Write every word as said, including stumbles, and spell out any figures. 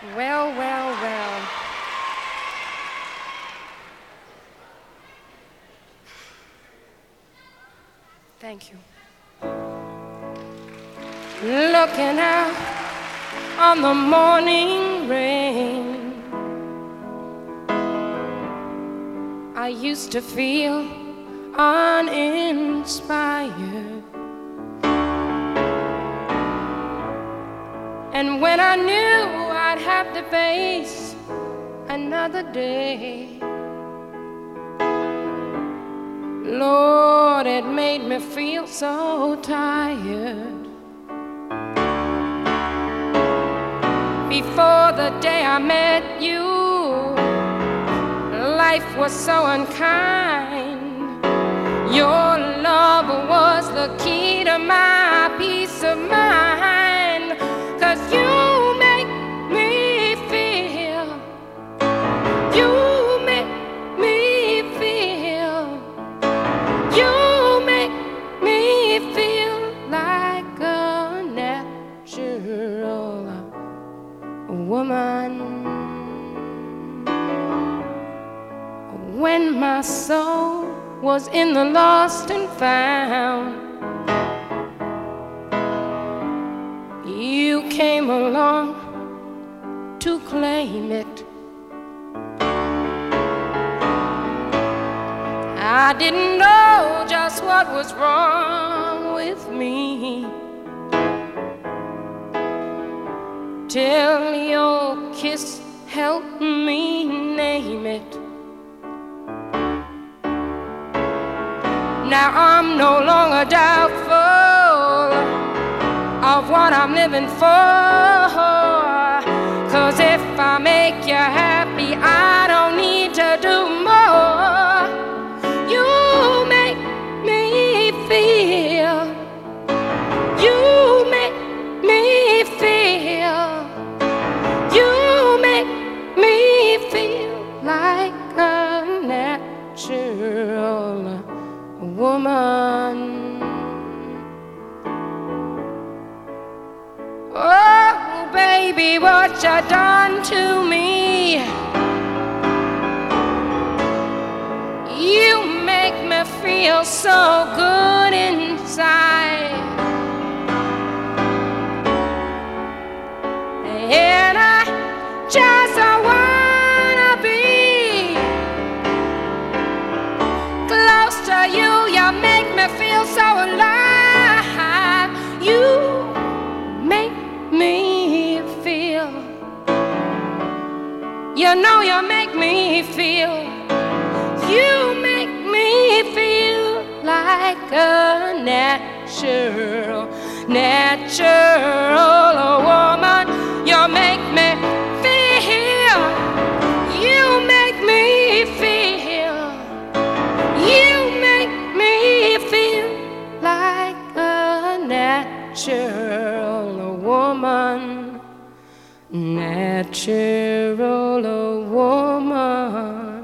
Well, well, well. Thank you. Looking out on the morning rain, I used to feel uninspired. And when I knew I'd have to face another day, Lord, it made me feel so tired. Before the day I met you, life was so unkind. Your love was the key to my peace of mind. 'Cause you make me feel, you make me feel, you make me feel like a natural woman. When my soul was in the lost and found, you came along to claim it. I didn't know just what was wrong with me till your kiss helped me name it. Now I'm no longer doubtful of what I'm living for. 'Cause if I make you happy, I don't need to do more. You make me feel, you make me feel, you make me feel like a natural woman. Oh, baby, what you done to me? You make me feel so good inside. And I just wanna be close to you. You make me feel so alive. You make me feel, you know you make me feel, you make me feel like a natural, natural woman. You make me feel, you make me feel, you make me feel like a natural woman, natural woman.